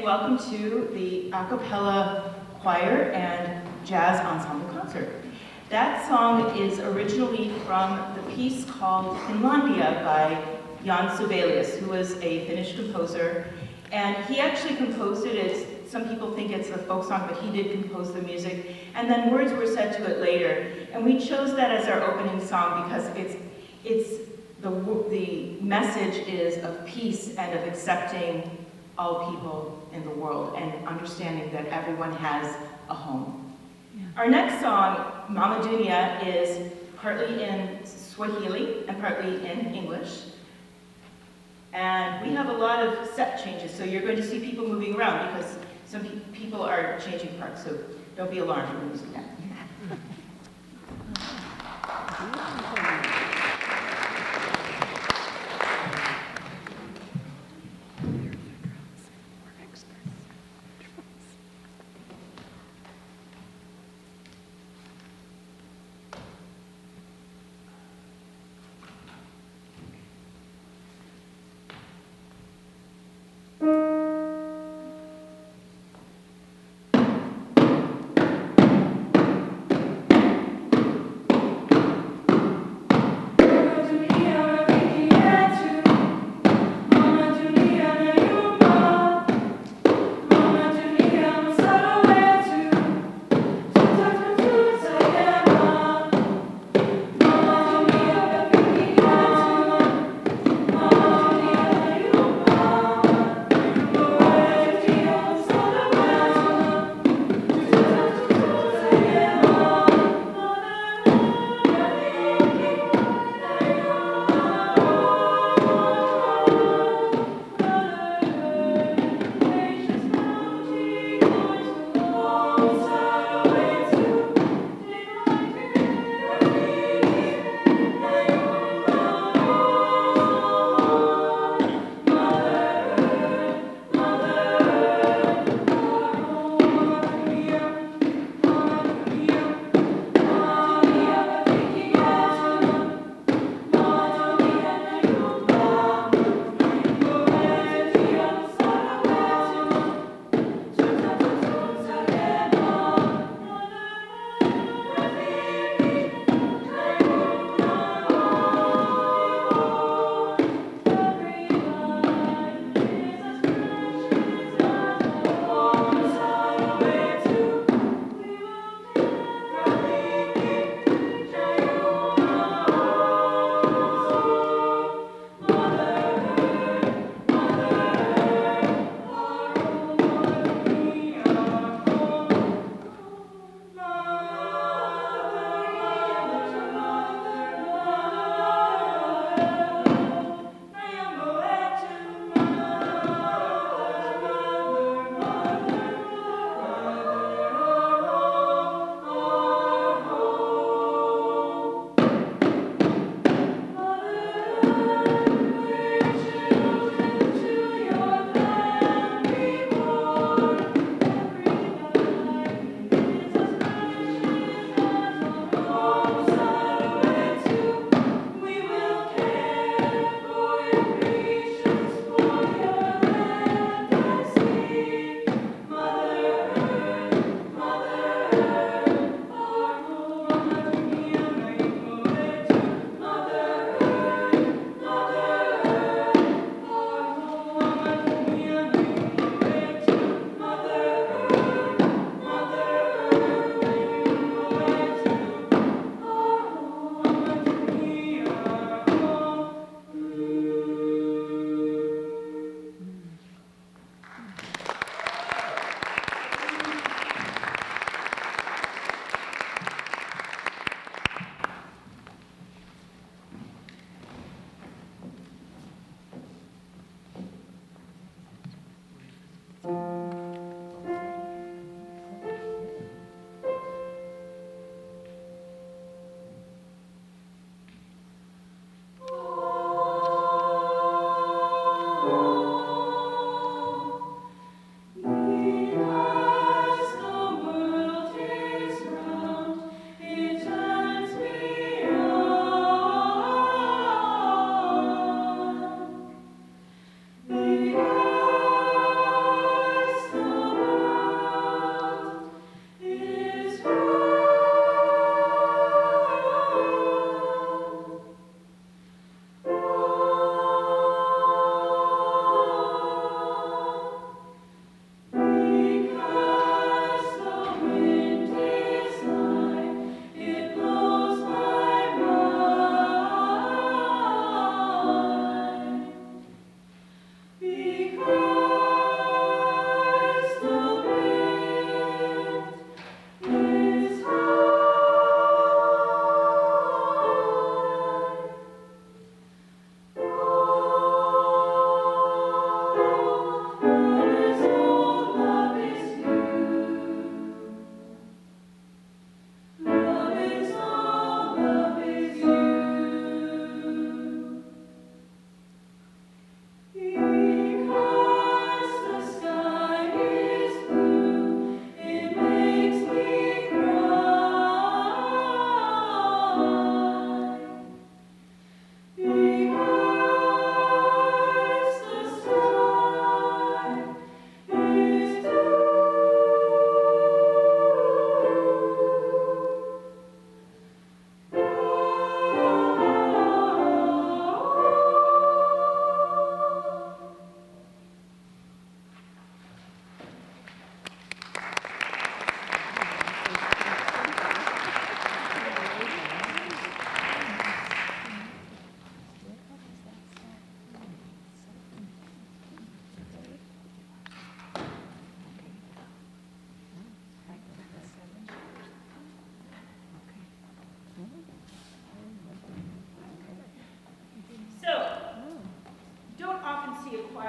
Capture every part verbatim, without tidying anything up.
welcome to the a cappella choir and jazz ensemble concert. That song is originally from the piece called Finlandia by Jan Sibelius, who was a Finnish composer. And he actually composed it. It's, some people think it's a folk song, but he did compose the music. And then words were said to it later. And we chose that as our opening song because it's, it's the, the message is of peace and of accepting all people in the world and understanding that everyone has a home. Yeah. Our next song, Mama Dunia, is partly in Swahili and partly in English. And we have a lot of set changes, so you're going to see people moving around because some pe people are changing parts, so don't be alarmed when you see that.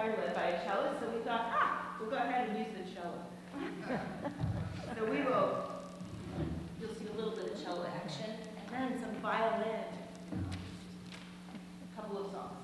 choir led by a cellist, so we thought, ah, we'll go ahead and use the cello. So we will, you'll see a little bit of cello action, and then some violin. A couple of songs.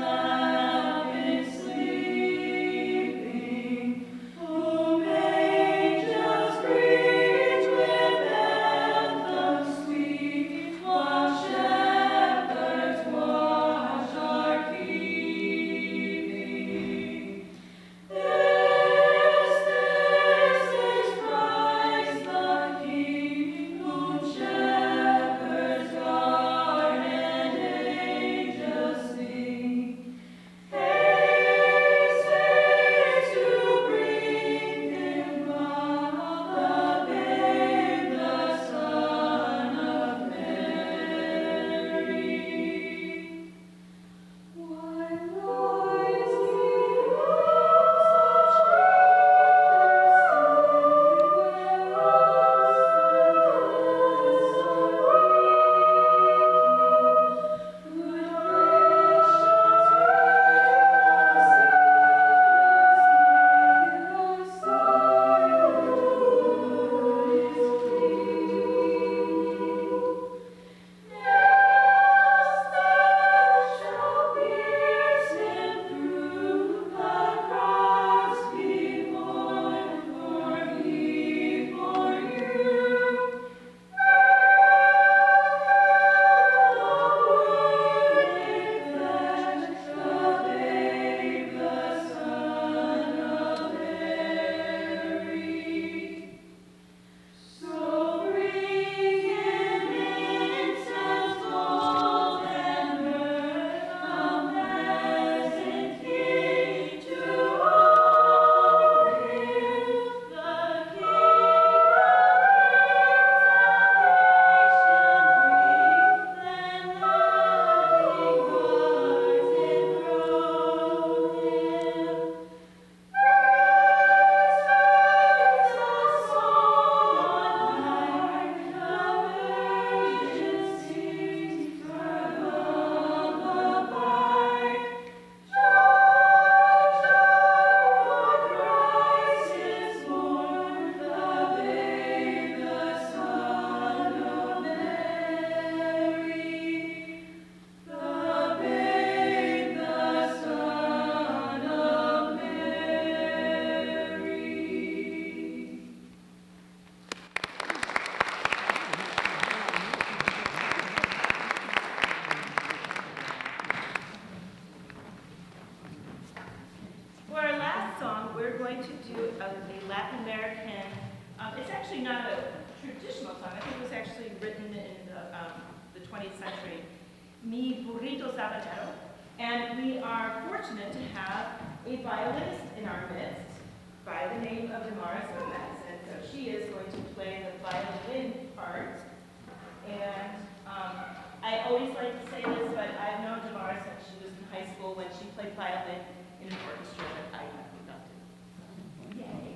May Latin American, um, it's actually not a traditional song. I think it was actually written in the, um, the twentieth century. Mi Burrito Sabanero. And we are fortunate to have a violinist in our midst by the name of Damaris Gomez. And so she is going to play the violin part. And um, I always like to say this, but I've known Damaris since she was in high school when she played violin in an orchestra that I have conducted. Yay.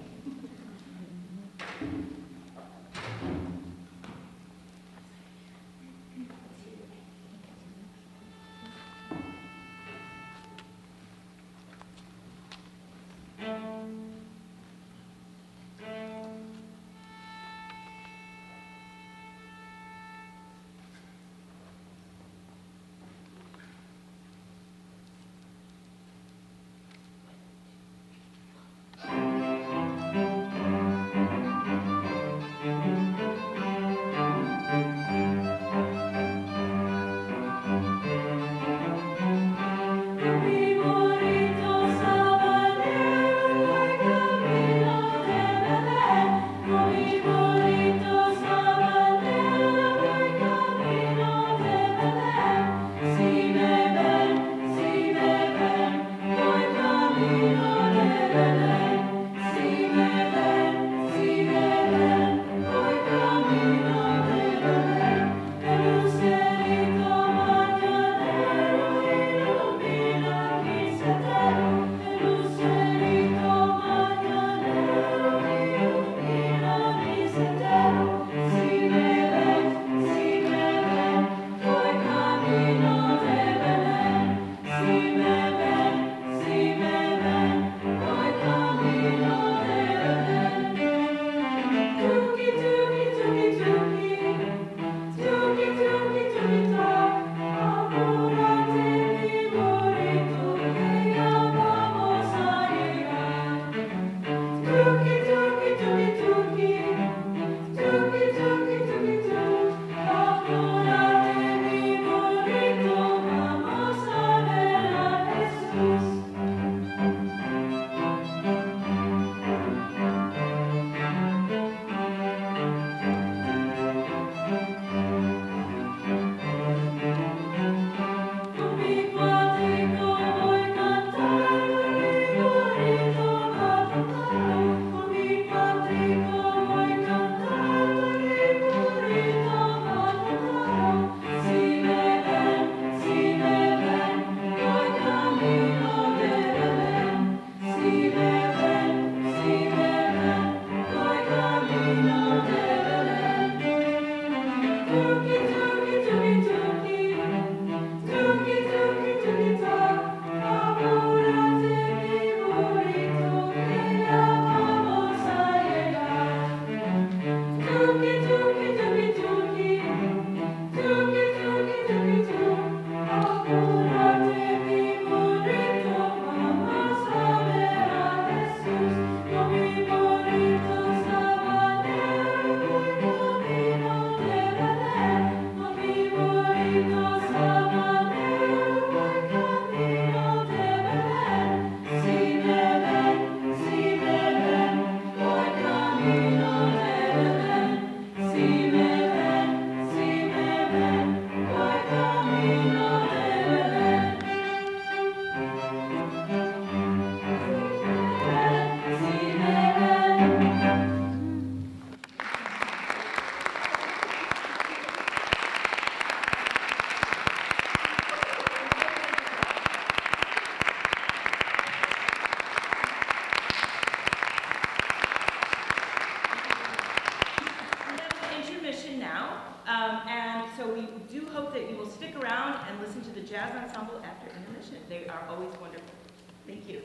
Jazz Ensemble after intermission. They are always wonderful. Thank you.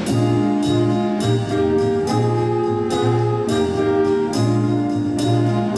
Thank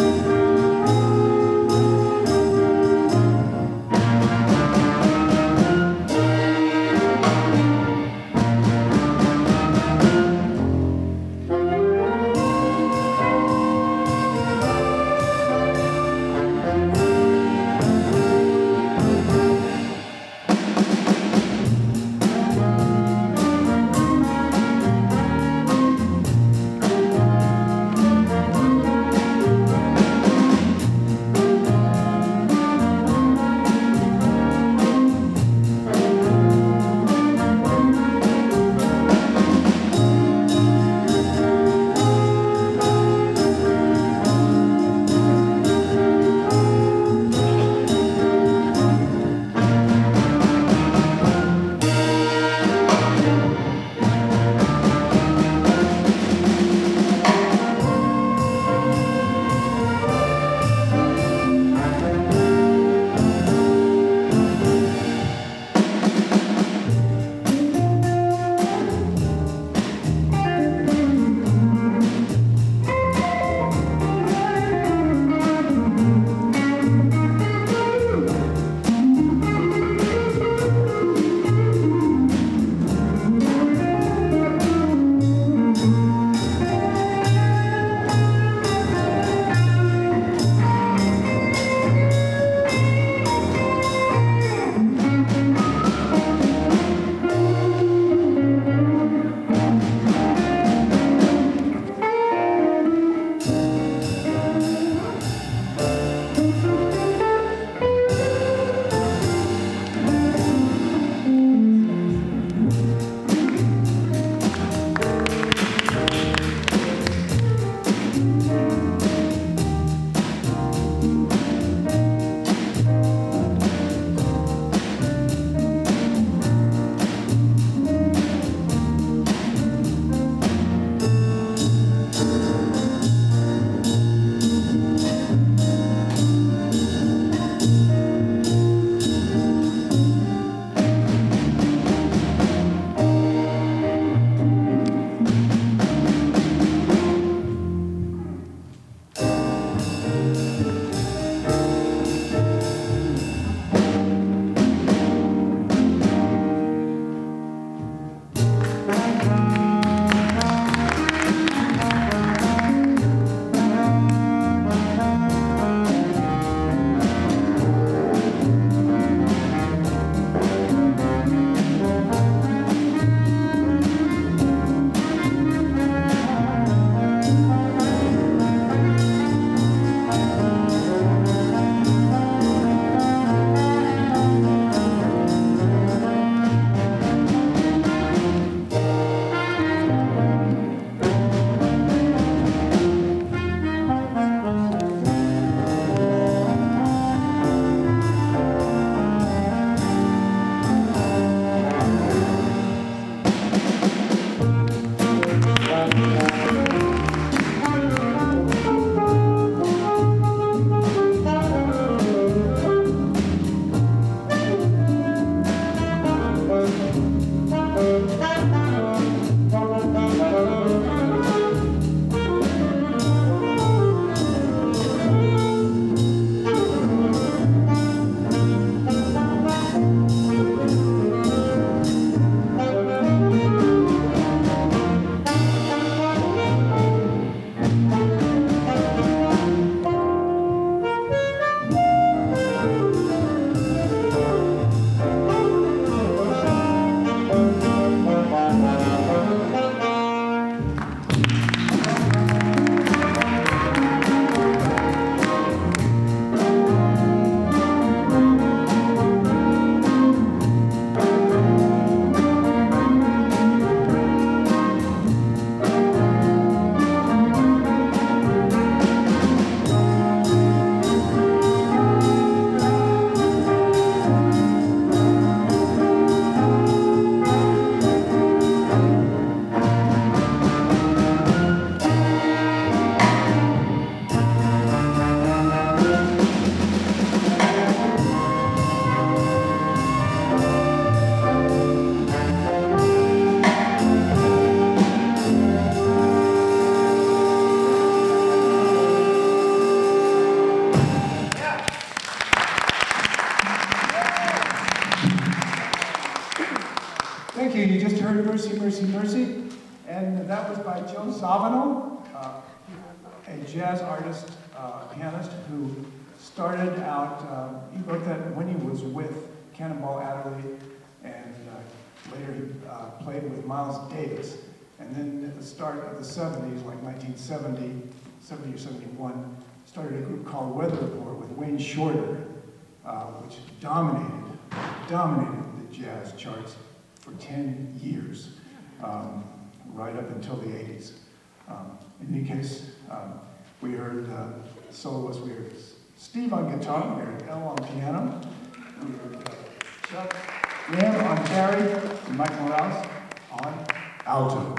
you. You just heard Mercy, Mercy, Mercy. And that was by Joe Zavano, uh, a jazz artist, uh, pianist who started out, uh, he wrote that when he was with Cannonball Adderley, and uh, later he uh, played with Miles Davis. And then at the start of the seventies, like nineteen seventy, seventy or seventy-one, started a group called Weather Report with Wayne Shorter, uh, which dominated, dominated the jazz charts for ten years, um, right up until the eighties. Um, in any case, um, we heard uh, soloists, we heard Steve on guitar, we heard Elle on piano, we heard uh, Chuck Ram on carry, and Mike Morales on alto.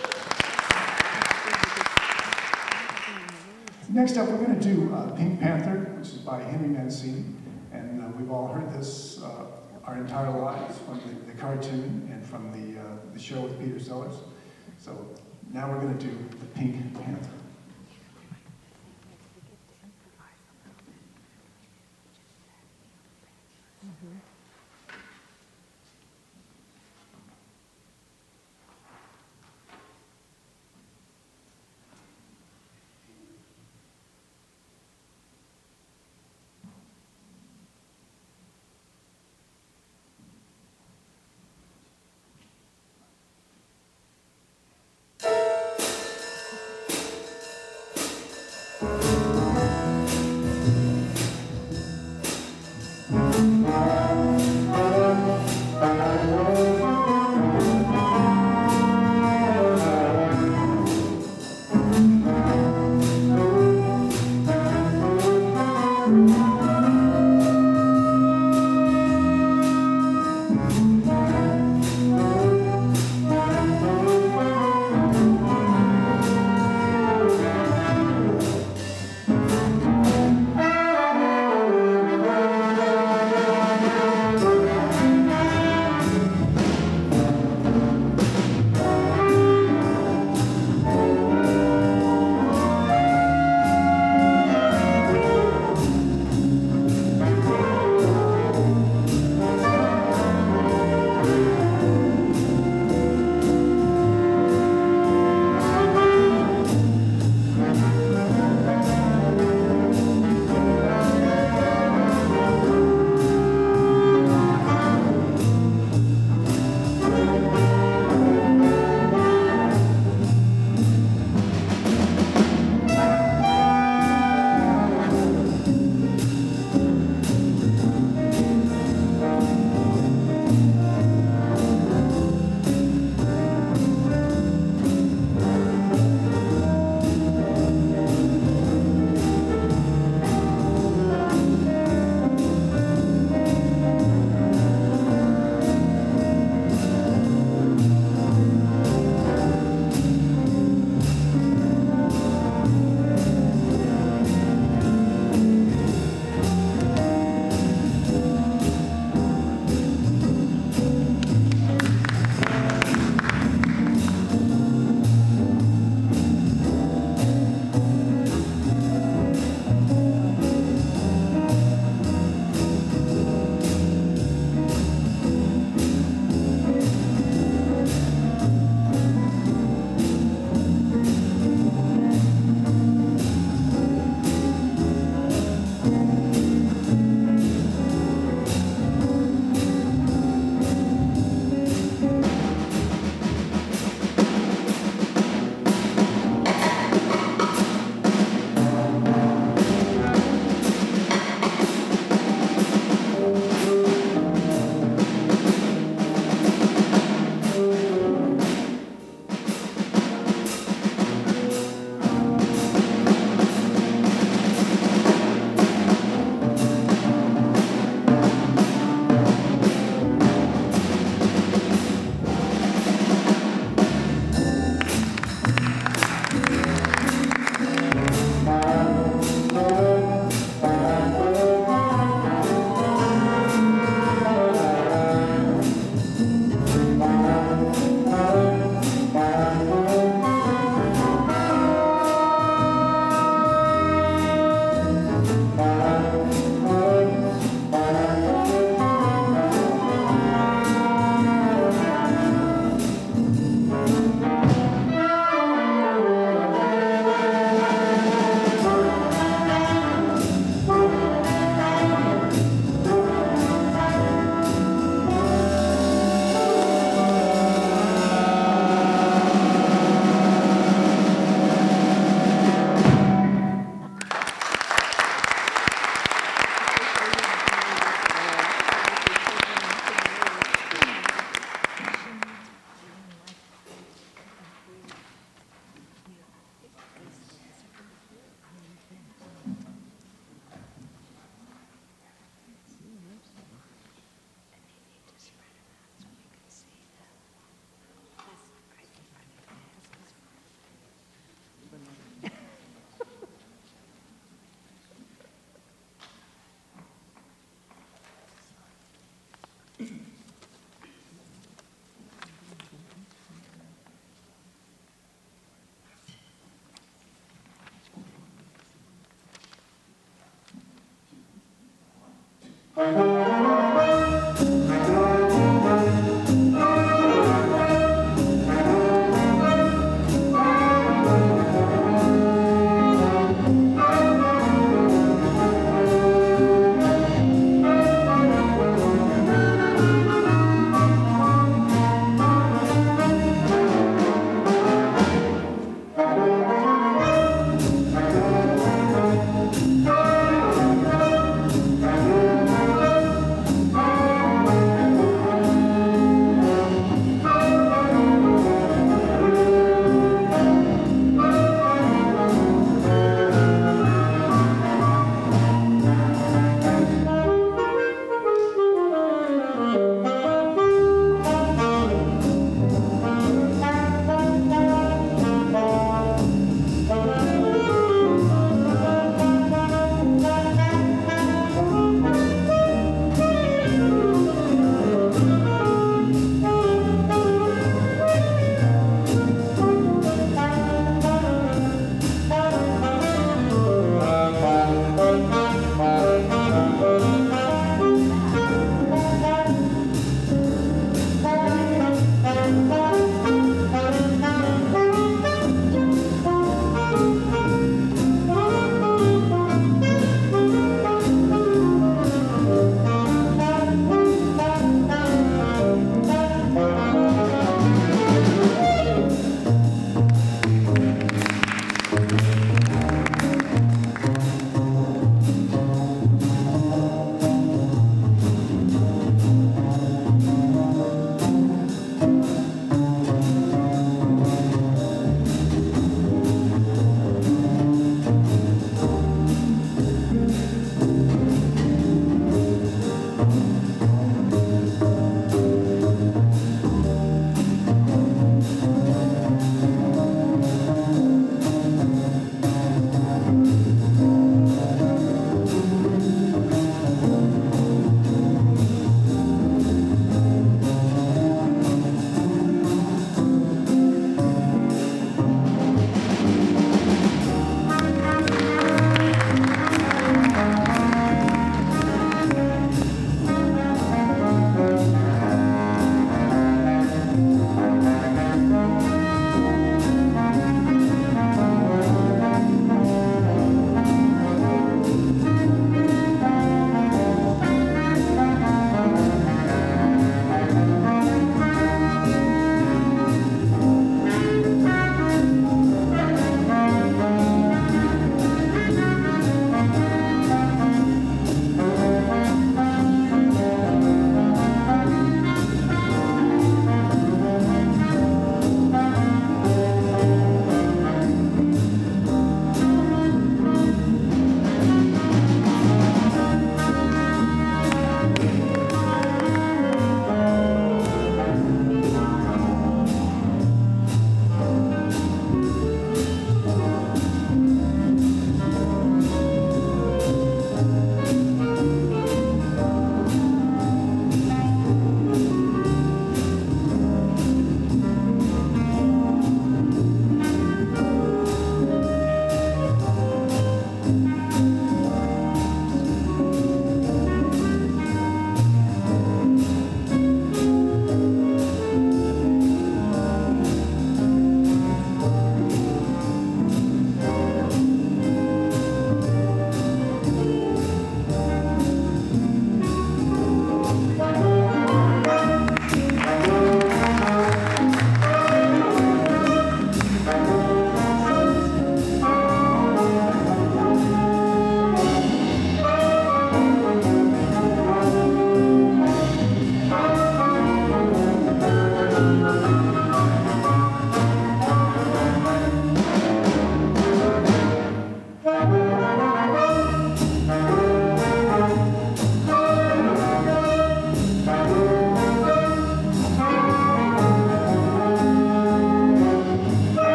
Next up, we're going to do uh, Pink Panther, which is by Henry Mancini, and uh, we've all heard this uh, our entire lives from the, the cartoon and from the, uh, the show with Peter Sellers. So now we're going to do the Pink Panther. Mm-hmm. Thank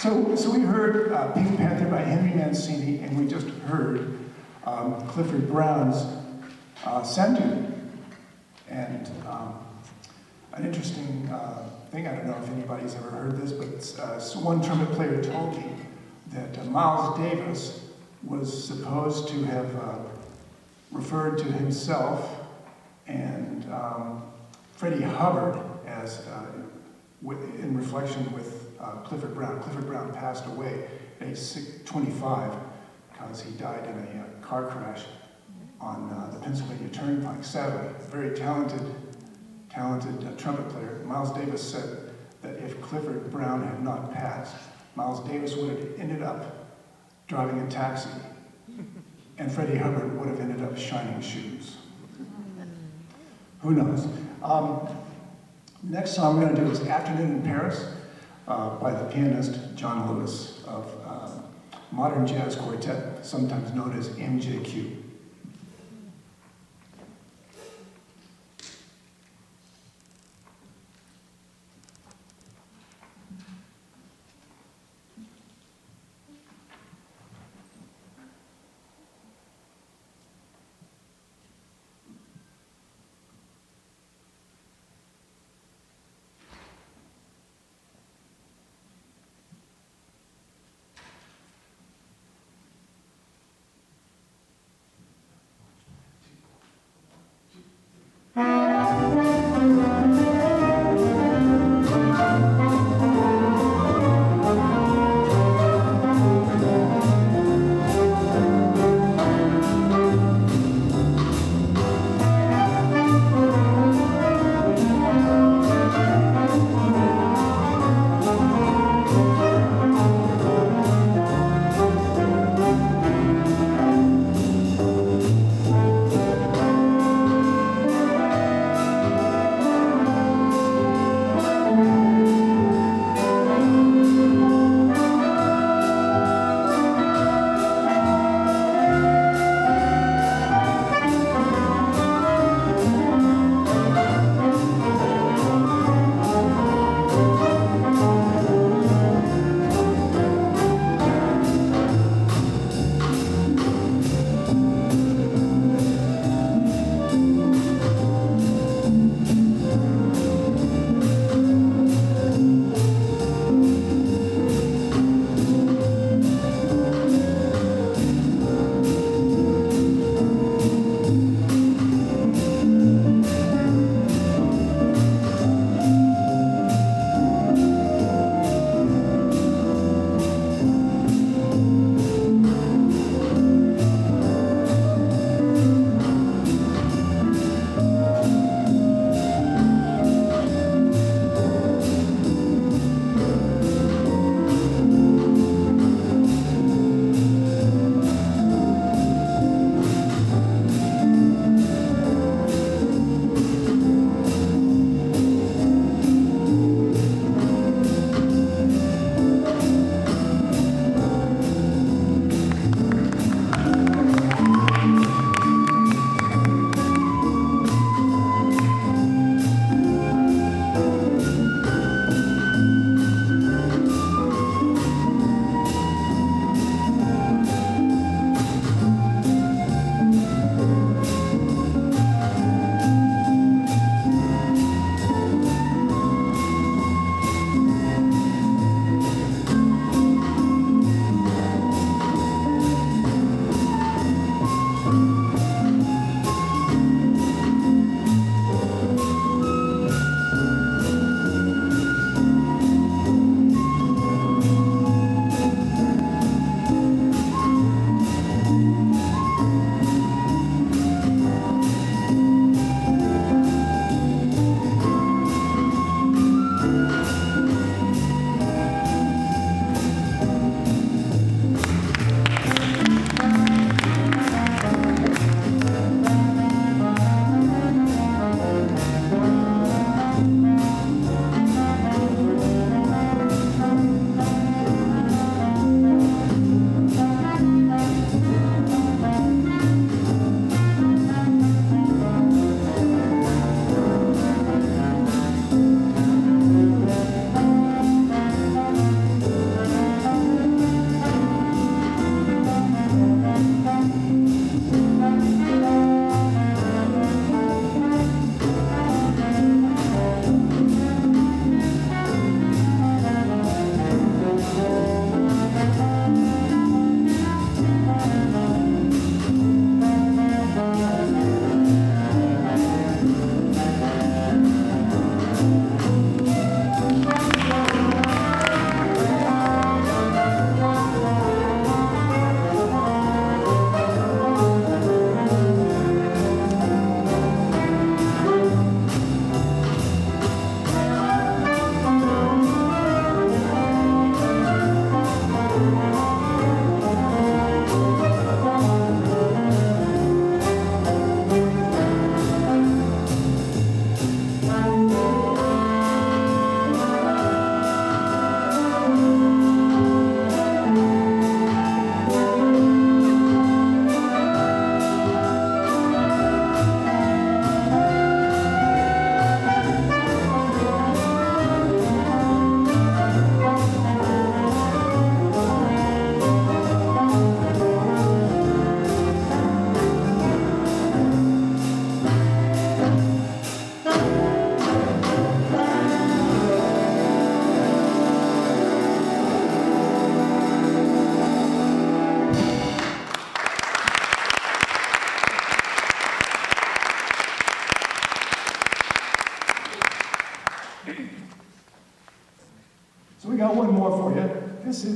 So, so we heard uh, Pink Panther by Henry Mancini, and we just heard um, Clifford Brown's uh, Sandu. And um, an interesting uh, thing, I don't know if anybody's ever heard this, but uh, so one trumpet player told me that uh, Miles Davis was supposed to have uh, referred to himself and um, Freddie Hubbard as uh, with, in reflection with uh, Clifford Brown. Clifford Brown passed away at age twenty-five because he died in a uh, car crash on uh, the Pennsylvania Turnpike. Sadly, very talented, talented uh, trumpet player. Miles Davis said that if Clifford Brown had not passed, Miles Davis would have ended up driving a taxi, and Freddie Hubbard would have ended up shining shoes. Who knows? Um, next song we're going to do is Afternoon in Paris uh, by the pianist John Lewis of uh, Modern Jazz Quartet, sometimes known as M J Q.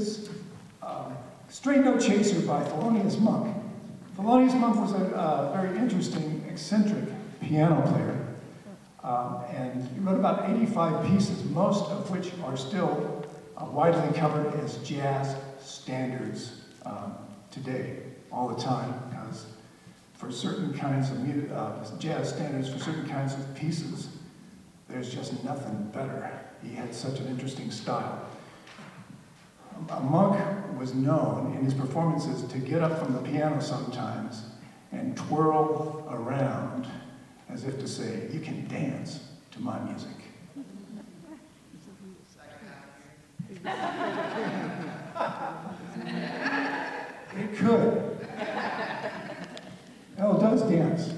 is um, Straight No Chaser by Thelonious Monk. Thelonious Monk was a uh, very interesting, eccentric piano player. Um, and he wrote about eighty-five pieces, most of which are still uh, widely covered as jazz standards um, today, all the time, because for certain kinds of mu- uh, jazz standards, for certain kinds of pieces, there's just nothing better. He had such an interesting style. Um, Monk was known in his performances to get up from the piano sometimes and twirl around as if to say, you can dance to my music. It could. Oh, it does dance.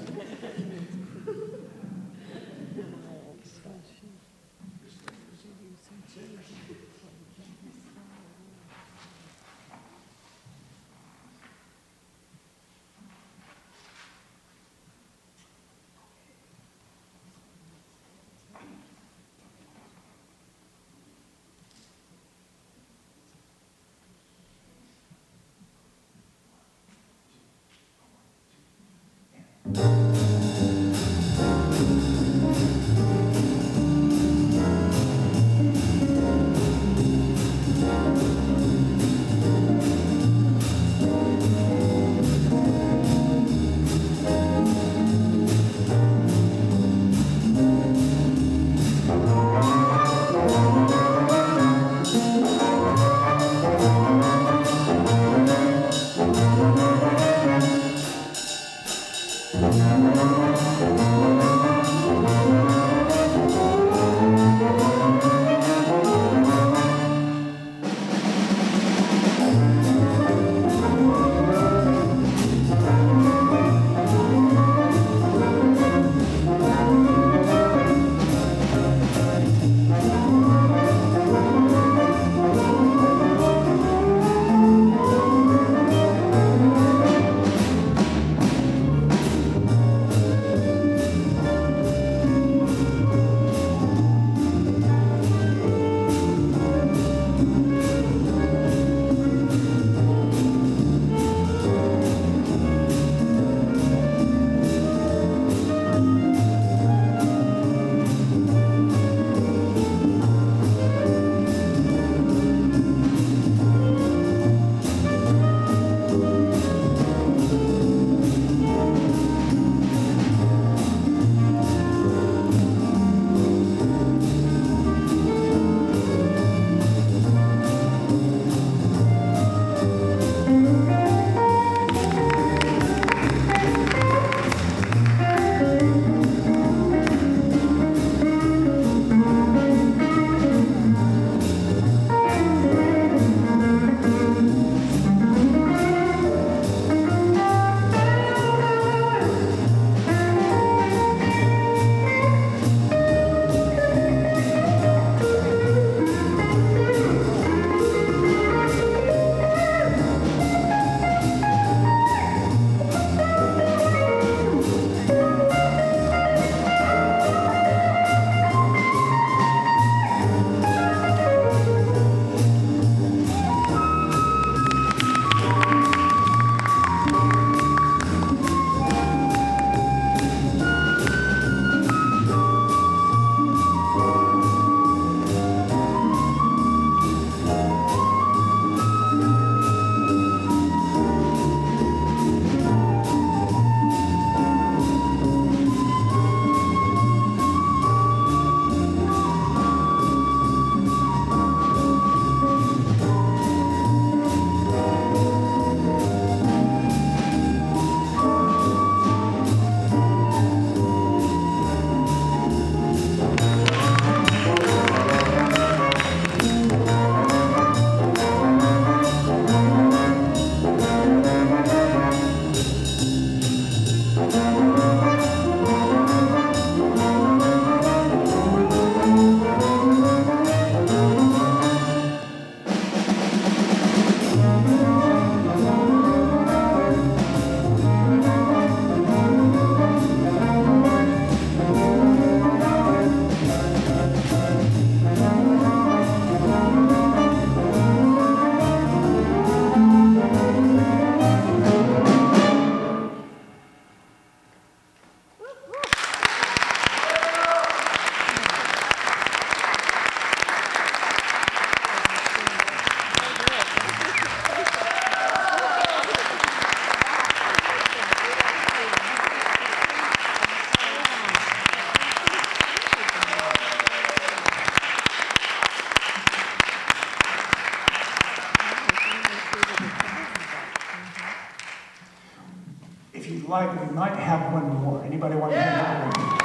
like, we might have one more. Anybody want to have one more?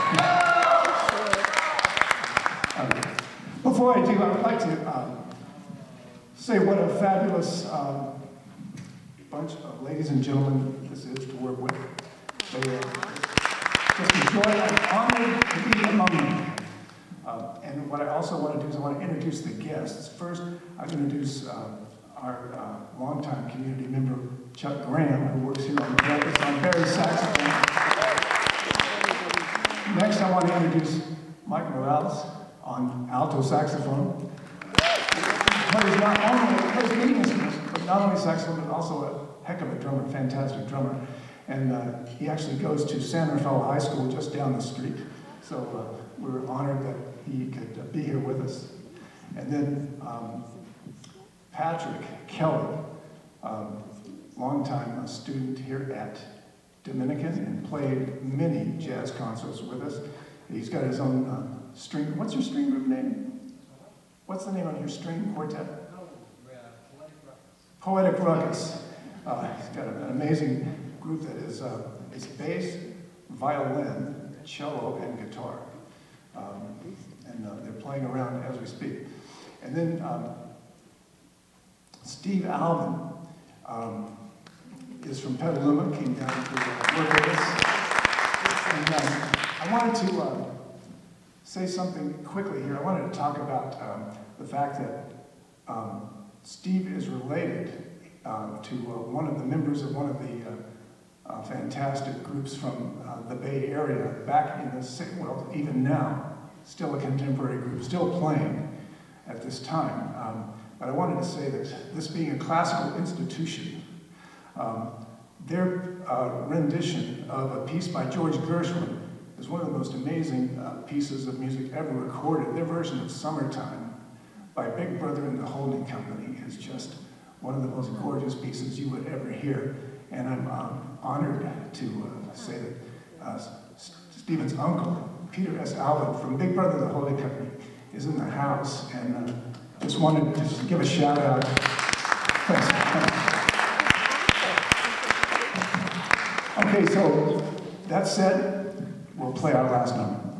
Okay. Before I do, I would like to um, say what a fabulous um, bunch of ladies and gentlemen this is to work with. They, uh, just a joy. I'm honored to be among them. Uh, and what I also want to do is I want to introduce the guests. First, I'm going to introduce uh, our uh, longtime community member, Chuck Graham, who works here on campus on bass saxophone. Next, I want to introduce Mike Morales on alto saxophone. Plays not only plays many instruments, but not only saxophone, but also a heck of a drummer, fantastic drummer. And uh, he actually goes to San Rafael High School just down the street. So uh, we're honored that he could uh, be here with us. And then um, Patrick Kelly, um, longtime uh, student here at Dominican and played many jazz concerts with us. He's got his own uh, string. What's your string group name? What's the name of your string quartet? Poetic Ruckus. Uh, he's got an amazing group that is uh, it's bass, violin, cello, and guitar. Um, and uh, they're playing around as we speak. And then um, Steve Alvin um, is from Petaluma, came down to uh, work with us. And um, I wanted to uh, say something quickly here. I wanted to talk about um, the fact that um, Steve is related um, to uh, one of the members of one of the uh, uh, fantastic groups from uh, the Bay Area, back in the, well, even now, still a contemporary group, still playing at this time. Um, but I wanted to say that this being a classical institution, um, their uh, rendition of a piece by George Gershwin is one of the most amazing uh, pieces of music ever recorded. Their version of Summertime by Big Brother and the Holding Company is just one of the most gorgeous pieces you would ever hear. And I'm um, honored to uh, say that uh, Stephen's uncle, Peter S. Alvin from Big Brother and the Holding Company, is in the house. And uh, just wanted to just give a shout out. Thanks. Okay, so that said, we'll play our last number.